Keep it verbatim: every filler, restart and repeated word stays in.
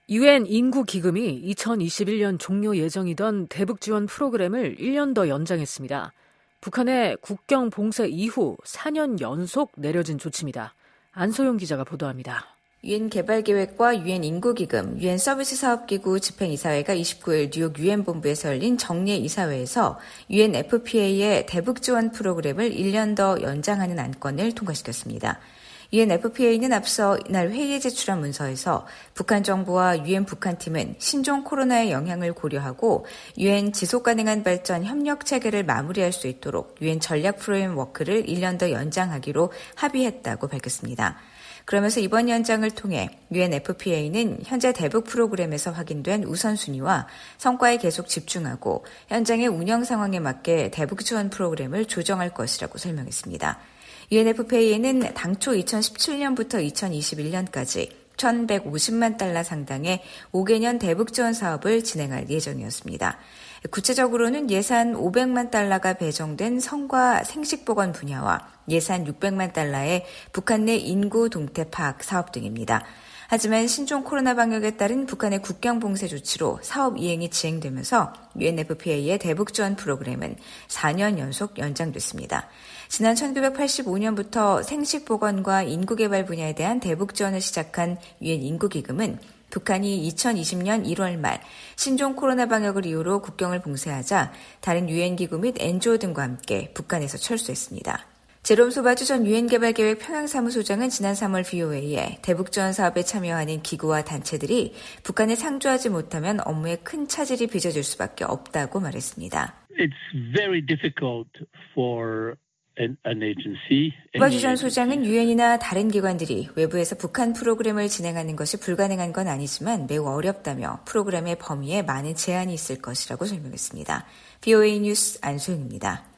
유엔 인구기금이 이천이십일 년 종료 예정이던 대북 지원 프로그램을 일 년 더 연장했습니다. 북한의 국경 봉쇄 이후 사 년 연속 내려진 조치입니다. 안소영 기자가 보도합니다. 유엔 개발계획과 유엔 인구기금, 유엔 서비스 사업기구 집행이사회가 이십구 일 뉴욕 유엔 본부에서 열린 정례 이사회에서 유엔 에프피에이의 대북 지원 프로그램을 일 년 더 연장하는 안건을 통과시켰습니다. 유엔 에프피에이는 앞서 이날 회의에 제출한 문서에서 북한 정부와 유엔 북한팀은 신종 코로나의 영향을 고려하고 유엔 지속가능한 발전 협력 체계를 마무리할 수 있도록 유엔 전략 프레임워크를 일 년 더 연장하기로 합의했다고 밝혔습니다. 그러면서 이번 연장을 통해 유엔 에프피에이는 현재 대북 프로그램에서 확인된 우선순위와 성과에 계속 집중하고 현장의 운영 상황에 맞게 대북 지원 프로그램을 조정할 것이라고 설명했습니다. 유엔 에프피에이는 당초 이천십칠 년부터 이천이십일 년까지 천백오십만 달러 상당의 오 개년 대북 지원 사업을 진행할 예정이었습니다. 구체적으로는 예산 오백만 달러가 배정된 성과 생식보건 분야와 예산 육백만 달러의 북한 내 인구 동태 파악 사업 등입니다. 하지만 신종 코로나 방역에 따른 북한의 국경 봉쇄 조치로 사업 이행이 지행되면서 유엔 에프피에이의 대북 지원 프로그램은 사 년 연속 연장됐습니다. 지난 천구백팔십오 년부터 생식보건과 인구개발 분야에 대한 대북 지원을 시작한 유엔 인구기금은 북한이 이천이십 년 일월 말 신종 코로나 방역을 이유로 국경을 봉쇄하자 다른 유엔 기구 및 엔지오 등과 함께 북한에서 철수했습니다. 제롬 소바주 전 유엔개발계획 평양사무소장은 지난 삼월 브이오에이에 대북 지원 사업에 참여하는 기구와 단체들이 북한에 상주하지 못하면 업무에 큰 차질이 빚어질 수밖에 없다고 말했습니다. It's very difficult for 소바주 전 소장은 유엔이나 다른 기관들이 외부에서 북한 프로그램을 진행하는 것이 불가능한 건 아니지만 매우 어렵다며 프로그램의 범위에 많은 제한이 있을 것이라고 설명했습니다. 브이오에이 뉴스 안소영입니다.